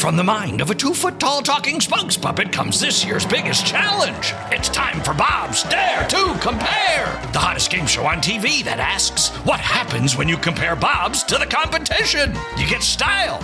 From the mind of a 2-foot-tall talking spokes puppet comes this year's biggest challenge. It's time for Bob's Dare to Compare, the hottest game show on TV that asks, what happens when you compare Bob's to the competition? You get style.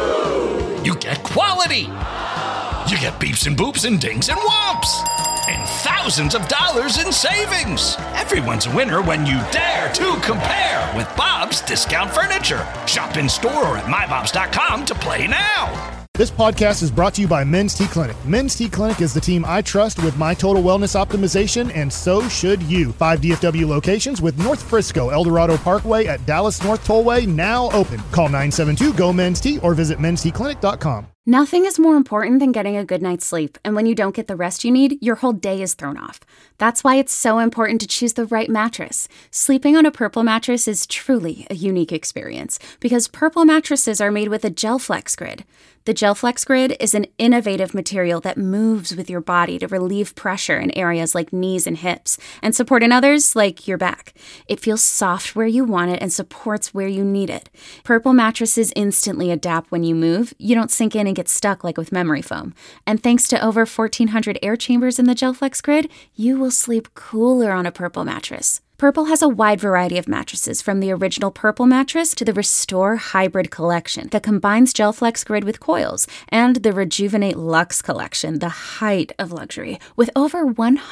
You get quality. You get beeps and boops and dings and whomps. And thousands of dollars in savings. Everyone's a winner when you dare to compare with Bob's Discount Furniture. Shop in store or at mybobs.com to play now. This podcast is brought to you by Men's T Clinic. Men's T Clinic is the team I trust with my total wellness optimization, and so should you. 5 DFW locations with North Frisco, El Dorado Parkway at Dallas North Tollway now open. Call 972-GO-MEN'S-T or visit mensteclinic.com. Nothing is more important than getting a good night's sleep, and when you don't get the rest you need, your whole day is thrown off. That's why it's so important to choose the right mattress. Sleeping on a Purple mattress is truly a unique experience because Purple mattresses are made with a GelFlex Grid. The GelFlex Grid is an innovative material that moves with your body to relieve pressure in areas like knees and hips and support in others like your back. It feels soft where you want it and supports where you need it. Purple mattresses instantly adapt when you move. You don't sink in and get stuck like with memory foam. And thanks to over 1,400 air chambers in the GelFlex Grid, you will sleep cooler on a Purple mattress. Purple has a wide variety of mattresses, from the original Purple mattress to the Restore Hybrid collection that combines GelFlex Grid with coils, and the Rejuvenate Luxe collection, the height of luxury, with over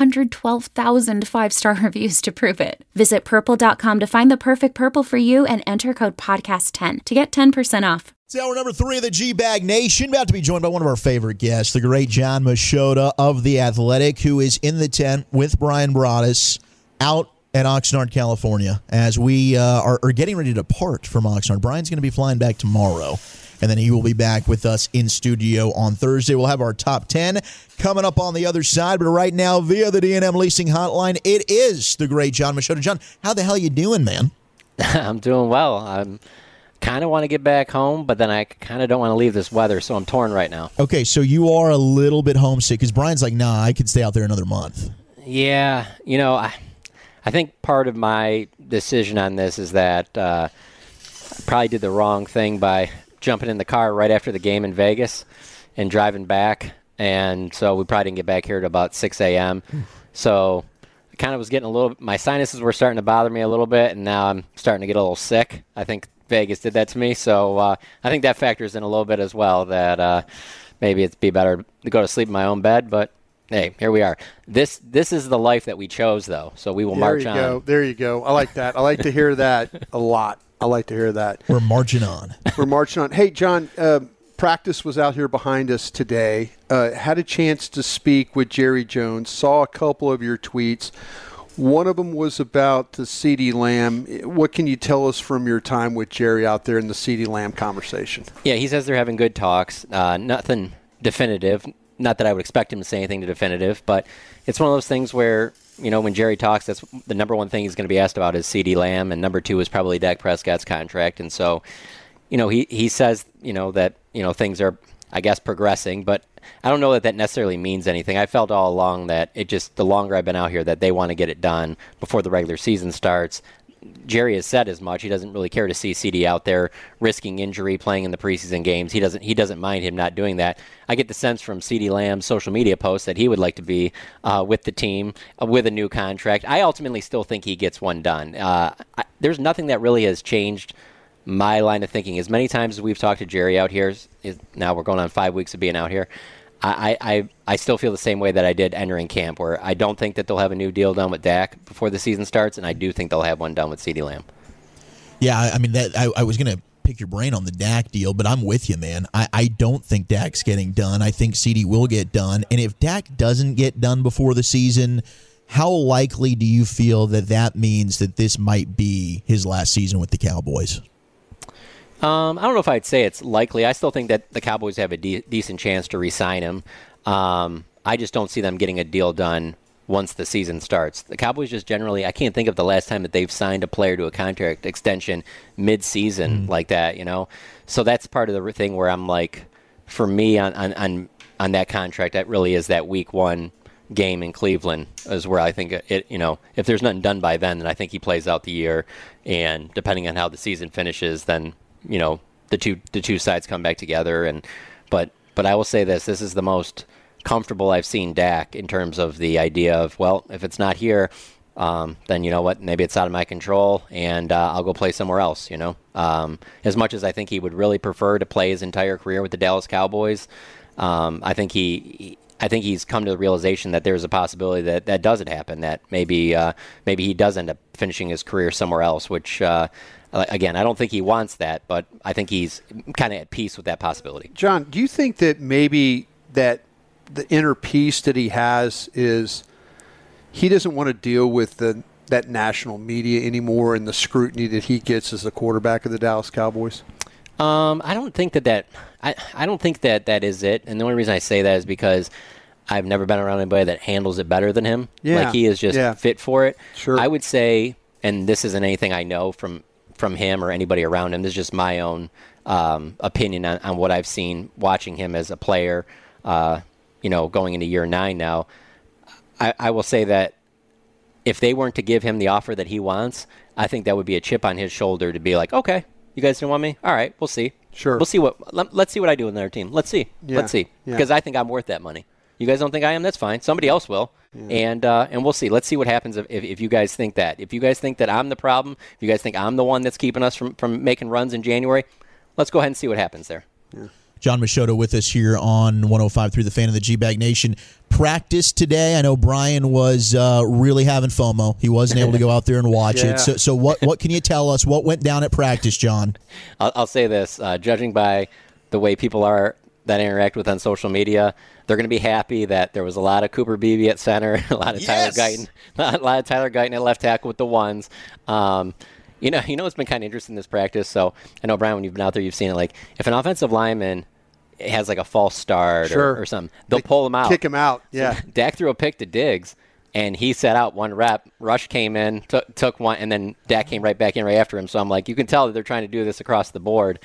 112,000 5-star reviews to prove it. Visit purple.com to find the perfect Purple for you and enter code podcast10 to get 10% off. It's hour number 3 of the G-Bag Nation. About to be joined by one of our favorite guests, the great Jon Machota of The Athletic, who is in the tent with Bryan Broaddus out at Oxnard, California, as we are getting ready to depart from Oxnard. Brian's going to be flying back tomorrow, and then he will be back with us in studio on Thursday. We'll have our top 10 coming up on the other side, but right now, via the D&M Leasing Hotline, it is the great Jon Machota. Jon, how the hell you doing, man? I'm doing well. I'm kind of want to get back home, but then I kind of don't want to leave this weather, so I'm torn right now. Okay, so you are a little bit homesick, because Brian's like, nah, I could stay out there another month. Yeah, I think part of my decision on this is that I probably did the wrong thing by jumping in the car right after the game in Vegas and driving back. And so we probably didn't get back here at about 6 a.m. So I kind of was getting my sinuses were starting to bother me a little bit, and now I'm starting to get a little sick. I think Vegas did that to me. So I think that factors in a little bit as well, that maybe it'd be better to go to sleep in my own bed, but hey, here we are. This is the life that we chose, though, so we will march on. There you go. I like that. I like to hear that a lot. I like to hear that. We're marching on. We're marching on. Hey, Jon, practice was out here behind us today. Had a chance to speak with Jerry Jones, saw a couple of your tweets. One of them was about the CeeDee Lamb. What can you tell us from your time with Jerry out there in the CeeDee Lamb conversation? Yeah, he says they're having good talks. Nothing definitive. Not that I would expect him to say anything definitive, but it's one of those things where, when Jerry talks, that's the number one thing he's going to be asked about is CeeDee Lamb, and number 2 is probably Dak Prescott's contract. And so, he says, that, things are, I guess, progressing, but I don't know that necessarily means anything. I felt all along that the longer I've been out here, that they want to get it done before the regular season starts. Jerry has said as much. He doesn't really care to see CeeDee out there risking injury, playing in the preseason games. He doesn't mind him not doing that. I get the sense from CeeDee Lamb's social media posts that he would like to be with the team with a new contract. I ultimately still think he gets one done. There's nothing that really has changed my line of thinking. As many times as we've talked to Jerry out here, now we're going on 5 weeks of being out here, I still feel the same way that I did entering camp, where I don't think that they'll have a new deal done with Dak before the season starts, and I do think they'll have one done with CeeDee Lamb. Yeah, I mean, I was going to pick your brain on the Dak deal, but I'm with you, man. I don't think Dak's getting done. I think CeeDee will get done, and if Dak doesn't get done before the season, how likely do you feel that means that this might be his last season with the Cowboys? I don't know if I'd say it's likely. I still think that the Cowboys have a decent chance to re-sign him. I just don't see them getting a deal done once the season starts. The Cowboys just generally, I can't think of the last time that they've signed a player to a contract extension mid-season like that, So that's part of the thing where I'm like, for me on that contract, that really is that week 1 game in Cleveland is where I think it, if there's nothing done by then I think he plays out the year, and depending on how the season finishes, then the two sides come back together. But But I will say this is the most comfortable I've seen Dak in terms of the idea of, well, if it's not here, then you know what, maybe it's out of my control, and I'll go play somewhere else, As much as I think he would really prefer to play his entire career with the Dallas Cowboys, I think he's come to the realization that there's a possibility that doesn't happen, that maybe he does end up finishing his career somewhere else, which, again, I don't think he wants that, but I think he's kind of at peace with that possibility. John, do you think that maybe that the inner peace that he has is he doesn't want to deal with that national media anymore and the scrutiny that he gets as the quarterback of the Dallas Cowboys? I don't think that I don't think that is it. And the only reason I say that is because I've never been around anybody that handles it better than him. Yeah. Like, he is just fit for it. Sure. I would say, and this isn't anything I know from him or anybody around him, this is just my own opinion on what I've seen watching him as a player, going into year 9 now. I will say that if they weren't to give him the offer that he wants, I think that would be a chip on his shoulder to be like, okay, you guys didn't want me? All right, we'll see. Sure. We'll see let's see what I do in their team. Let's see. Yeah. Let's see. Yeah. Because I think I'm worth that money. You guys don't think I am? That's fine. Somebody else will. Yeah. And we'll see. Let's see what happens if you guys think that. If you guys think that I'm the problem, if you guys think I'm the one that's keeping us from making runs in January, let's go ahead and see what happens there. Yeah. John Machota with us here on 105 through the Fan of the G-Bag Nation. Practice today. I know Brian was really having FOMO. He wasn't able to go out there and watch it. So what can you tell us? What went down at practice, John? I'll say this. Judging by the way people are that I interact with on social media, they're going to be happy that there was a lot of Cooper Beebe at center, a lot of Tyler Guyton at left tackle with the ones. It's been kind of interesting this practice. So I know, Brian, when you've been out there, you've seen it. Like, if an offensive lineman has like a false start or something, they'll pull him out, kick him out. Yeah. So Dak threw a pick to Diggs, and he set out one rep. Rush came in, took one, and then Dak came right back in right after him. So I'm like, you can tell that they're trying to do this across the board.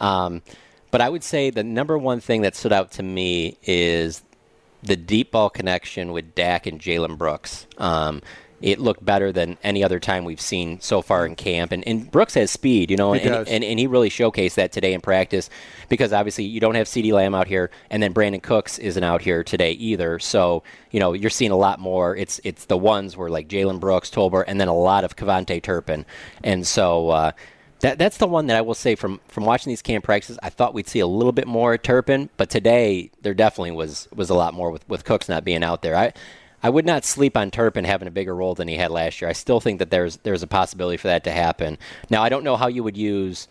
But I would say the number one thing that stood out to me is the deep ball connection with Dak and Jalen Brooks. It looked better than any other time we've seen so far in camp. And Brooks has speed, and he really showcased that today in practice, because obviously you don't have CeeDee Lamb out here, and then Brandon Cooks isn't out here today either. So, you're seeing a lot more. It's the ones where like Jalen Brooks, Tolbert, and then a lot of Kevontae Turpin. And so that's the one that I will say from watching these camp practices, I thought we'd see a little bit more Turpin, but today there definitely was a lot more with Cooks not being out there. I would not sleep on Turpin having a bigger role than he had last year. I still think that there's a possibility for that to happen. Now, I don't know how you would use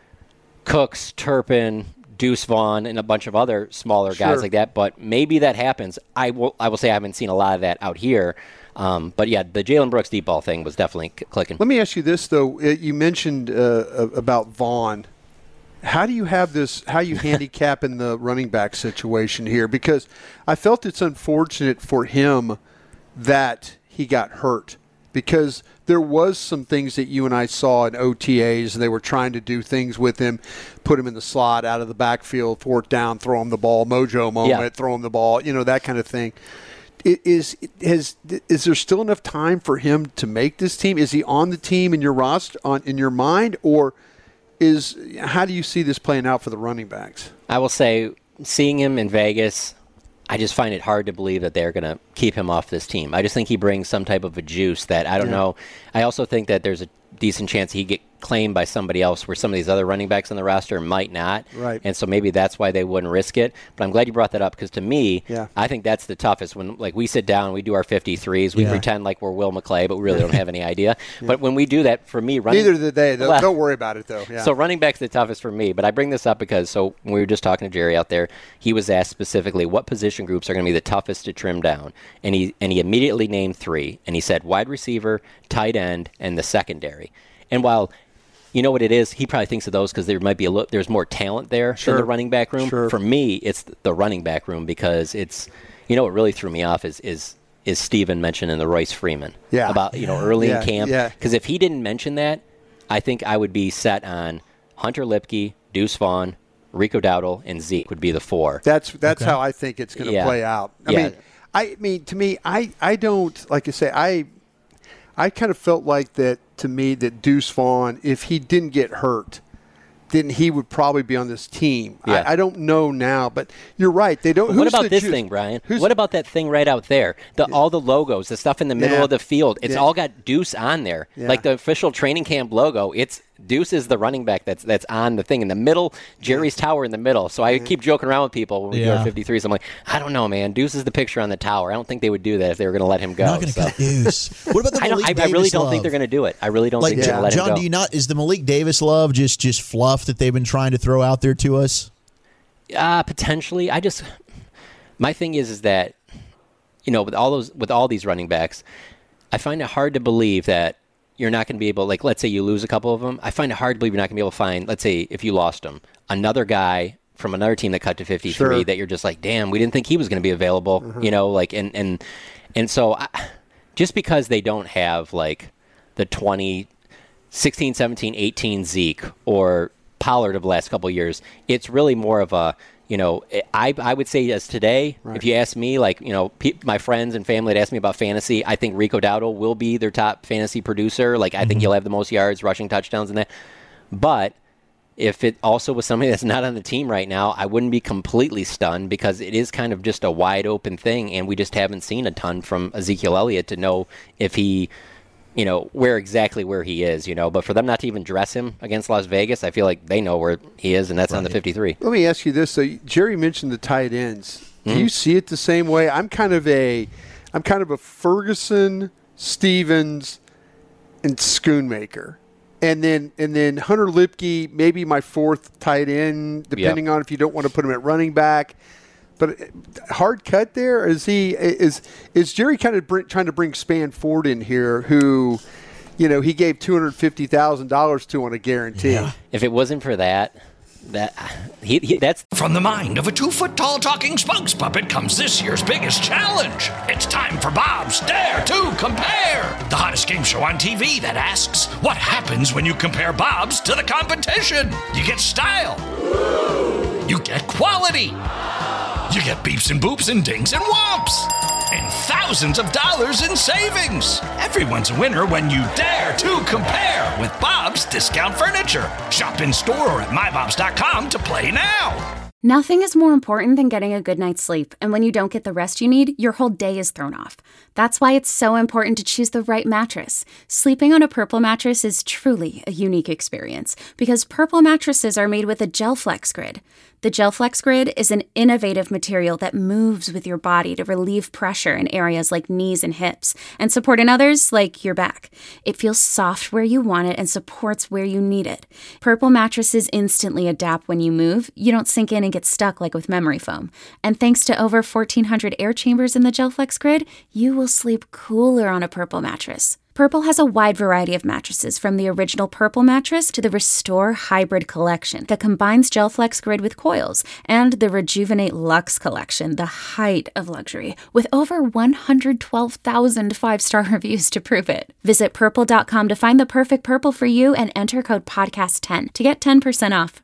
Cooks, Turpin, Deuce Vaughn, and a bunch of other smaller guys like that, but maybe that happens. I will say I haven't seen a lot of that out here. But yeah, the Jalen Brooks deep ball thing was definitely clicking. Let me ask you this, though. You mentioned about Vaughn. How do you have this? How you handicap in the running back situation here? Because I felt it's unfortunate for him that he got hurt, because there was some things that you and I saw in OTAs, and they were trying to do things with him, put him in the slot, out of the backfield, fourth down, throw him the ball, mojo moment, throw him the ball, that kind of thing. Is there still enough time for him to make this team? Is he on the team in your roster, in your mind, or how do you see this playing out for the running backs? I will say, seeing him in Vegas, I just find it hard to believe that they're going to keep him off this team. I just think he brings some type of a juice that I don't know. I also think that there's a decent chance he get claimed by somebody else, where some of these other running backs on the roster might not. Right. And so maybe that's why they wouldn't risk it. But I'm glad you brought that up, because to me, I think that's the toughest. When we sit down, we do our 53s, we pretend like we're Will McClay, but we really don't have any idea. But when we do that, for me, neither did they. Don't worry about it, though. Yeah. So running back's the toughest for me. But I bring this up because when we were just talking to Jerry out there, he was asked specifically what position groups are going to be the toughest to trim down, and he immediately named 3, and he said wide receiver, tight end, and the secondary. And while you know what it is, he probably thinks of those because there might be there's more talent there than the running back room. Sure. For me, it's the running back room, because it's, what really threw me off is Steven mentioning the Royce Freeman about early in camp. Because if he didn't mention that, I think I would be set on Hunter Lipke, Deuce Vaughn, Rico Dowdle, and Zeke would be the 4. That's how I think it's going to play out. I mean, to me, I don't, like I say, I kind of felt like that, to me, that Deuce Vaughn, if he didn't get hurt, then he would probably be on this team. Yeah. I don't know now, but you're right. They don't. What about this thing, Brian? What about that thing right out there? All the logos, the stuff in the middle of the field. It's all got Deuce on there, like the official training camp logo. It's Deuce is the running back that's on the thing in the middle. Jerry's tower in the middle. So I keep joking around with people when we go to 53s. I'm like, I don't know, man. Deuce is the picture on the tower. I don't think they would do that if they were going to let him go. Not going to cut Deuce. What about the Malik Davis I really don't love? think they're going to do it. I really don't think they're going to let him go. John, is the Malik Davis love just fluff that they've been trying to throw out there to us? Potentially. My thing is that, with all these running backs, I find it hard to believe that you're not going to be able, like, let's say you lose a couple of them. I find it hard to believe you're not going to be able to find, let's say, if you lost them, another guy from another team that cut to 53 that you're just like, damn, we didn't think he was going to be available, and so just because they don't have, like, the 16, 17, 18 Zeke or Pollard of the last couple of years, it's really more of a, I would say as today, if you ask me, like, my friends and family that ask me about fantasy, I think Rico Dowdle will be their top fantasy producer. Like, I think he'll have the most yards, rushing touchdowns, and that. But if it also was somebody that's not on the team right now, I wouldn't be completely stunned because it is kind of just a wide open thing, and we just haven't seen a ton from Ezekiel Elliott to know if he, where he is, But for them not to even dress him against Las Vegas, I feel like they know where he is, and that's on the 53. Let me ask you this. So Jerry mentioned the tight ends. Do you see it the same way? I'm kind of a Ferguson, Stevens, and Schoonmaker. And then Hunter Lipke, maybe my fourth tight end, depending on if you don't want to put him at running back. But hard cut there. Is Jerry kind of trying to bring Span Ford in here, who, he gave $250,000 to on a guarantee? Yeah. If it wasn't for that's from the mind of a 2-foot-tall talking spokes puppet comes this year's biggest challenge. It's time for Bob's Dare to Compare, the hottest game show on TV that asks, what happens when you compare Bob's to the competition? You get style. You get quality. You get beeps and boops and dings and whomps. And thousands of dollars in savings. Everyone's a winner when you dare to compare with Bob's Discount Furniture. Shop in store or at mybobs.com to play now. Nothing is more important than getting a good night's sleep, and when you don't get the rest you need, your whole day is thrown off. That's why it's so important to choose the right mattress. Sleeping on a Purple mattress is truly a unique experience, because Purple mattresses are made with a GelFlex Grid. The GelFlex Grid is an innovative material that moves with your body to relieve pressure in areas like knees and hips, and support in others like your back. It feels soft where you want it and supports where you need it. Purple mattresses instantly adapt when you move. You don't sink in and get stuck like with memory foam. And thanks to over 1,400 air chambers in the GelFlex Grid, you will sleep cooler on a Purple mattress. Purple has a wide variety of mattresses, from the original Purple mattress to the Restore Hybrid collection that combines GelFlex Grid with coils, and the Rejuvenate Luxe collection, the height of luxury, with over 112,000 five-star reviews to prove it. Visit Purple.com to find the perfect Purple for you and enter code PODCAST10 to get 10% off.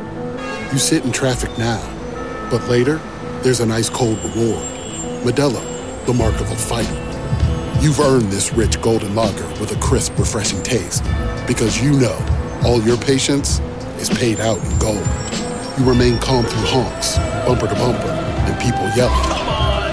You sit in traffic now, but later, there's an ice-cold reward. Modelo, the mark of a fighter. You've earned this rich golden lager with a crisp, refreshing taste. Because you know all your patience is paid out in gold. You remain calm through honks, bumper to bumper, and people yelling. Come on,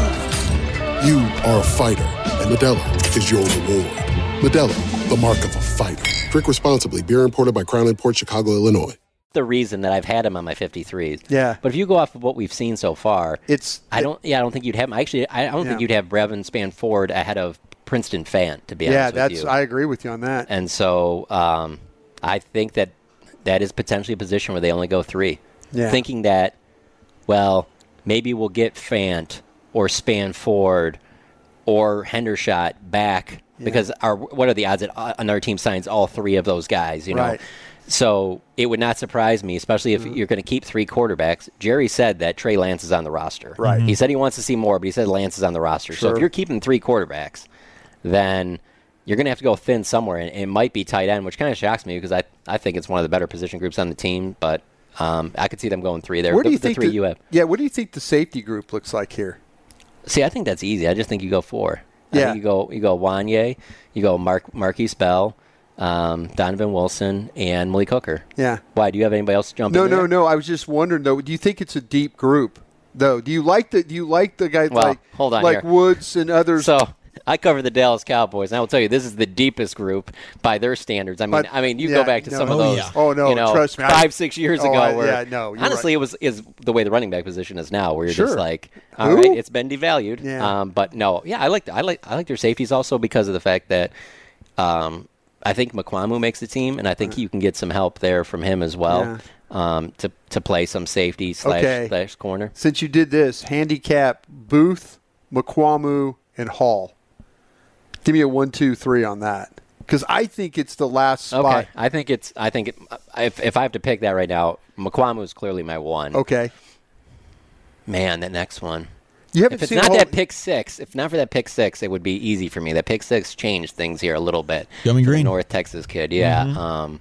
move! You are a fighter, and Modelo is your reward. Modelo, the mark of a fighter. Drink responsibly. Beer imported by Crown Imports, Chicago, Illinois. The reason that I've had him on my 53s. Yeah. But if you go off of what we've seen so far, I don't think you'd have him. Actually, I don't think you'd have Brevin Span Ford ahead of Princeton Fant, to be honest with you. I agree with you on that. And so I think that is potentially a position where they only go 3. Yeah. Thinking that, well, maybe we'll get Fant or Span Ford or Hendershot back because what are the odds that another team signs all 3 of those guys, you know? Right. So it would not surprise me, especially if you're going to keep 3 quarterbacks. Jerry said that Trey Lance is on the roster. Right. He said he wants to see more, but he said Lance is on the roster. Sure. So if you're keeping 3 quarterbacks, then you're going to have to go thin somewhere, and it might be tight end, which kind of shocks me because I think it's one of the better position groups on the team, but I could see them going 3 there. Where do you think 3 you have? Yeah, what do you think the safety group looks like here? See, I think that's easy. I just think you go 4. Yeah. I think you go Wanye, you go Marquise Bell, Donovan Wilson, and Malik Hooker. Yeah. Why? Do you have anybody else jump in there? No. I was just wondering, though, do you think it's a deep group, though? Do you like the guys hold on like here. Woods and others? So I cover the Dallas Cowboys, and I will tell you, this is the deepest group by their standards. I mean, you go back to some of those, trust me, 5-6 years ago, where right. honestly, is the way the running back position is now, where you're just like, all Who? right, it's been devalued. Yeah. But no, I like their safeties also because of the fact that I think Mukuamu makes the team, and I think you can get some help there from him as well to play some safety slash corner. Since you did this, handicap Booth, Mukuamu, and Hall. Give me a 1, 2, 3 on that, because I think it's the last spot. Okay, if I have to pick that right now, Mukuamu is clearly my one. Okay. Man, that next one. If it's not that pick six, if not for that pick six, it would be easy for me. That pick six changed things here a little bit. Going green. North Texas kid, yeah. Mm-hmm.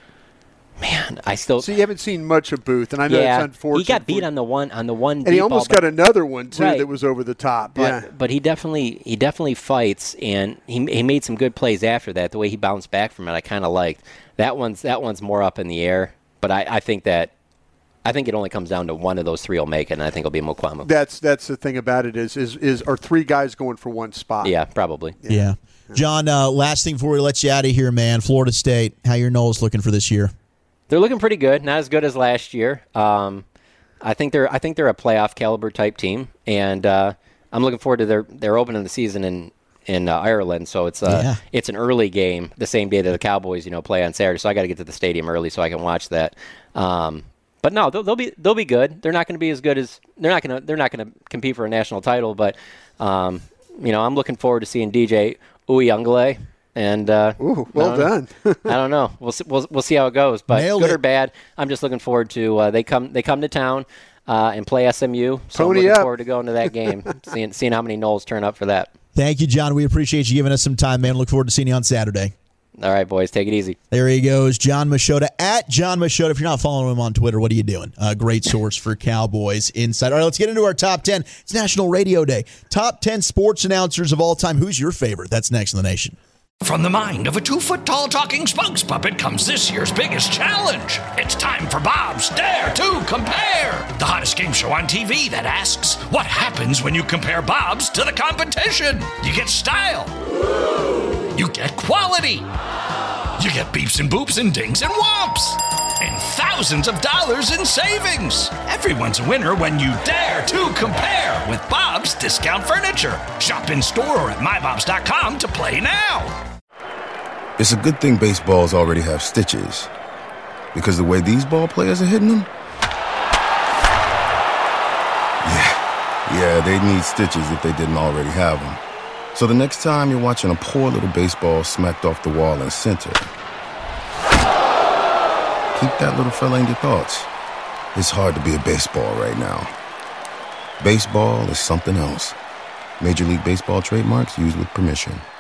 Man, I still. So you haven't seen much of Booth, and I know it's unfortunate. He got beat on the one. And he almost got another one too that was over the top. But he definitely fights, and he made some good plays after that. The way he bounced back from it, I kind of liked. That one's more up in the air. But I think it only comes down to one of those three will make it, and I think it'll be Mukuamu. That's the thing about it is are three guys going for one spot? Yeah, probably. Yeah. John, last thing before we let you out of here, man. Florida State, how your Noles looking for this year? They're looking pretty good. Not as good as last year. I think they're a playoff caliber type team, and I'm looking forward to their opening the season in Ireland. So it's an early game, the same day that the Cowboys play on Saturday. So I got to get to the stadium early so I can watch that. But no, they'll be good. They're not going to be as good as they're not going to compete for a national title. But I'm looking forward to seeing DJ Uyunglele. And well done. I don't know. We'll see how it goes. But Nailed good it. or bad, I'm just looking forward to they come to town and play SMU. So Pony I'm looking up. forward to going to that game, seeing how many Noles turn up for that. Thank you, John. We appreciate you giving us some time, man. Look forward to seeing you on Saturday. All right, boys, take it easy. There he goes, Jon Machota, at Jon Machota. If you're not following him on Twitter, what are you doing? Great source for Cowboys Insight. All right, let's get into our top 10. It's National Radio Day. Top 10 sports announcers of all time. Who's your favorite? That's next in the nation. From the mind of a 2-foot-tall talking spokes puppet comes this year's biggest challenge. It's time for Bob's Dare to Compare, the hottest game show on TV that asks, what happens when you compare Bob's to the competition? You get style. You get quality. You get beeps and boops and dings and whomps. And thousands of dollars in savings. Everyone's a winner when you dare to compare with Bob's Discount Furniture. Shop in store or at mybobs.com to play now. It's a good thing baseballs already have stitches. Because the way these ball players are hitting them? Yeah, they'd need stitches if they didn't already have them. So the next time you're watching a poor little baseball smacked off the wall in center, keep that little fella in your thoughts. It's hard to be a baseball right now. Baseball is something else. Major League Baseball trademarks used with permission.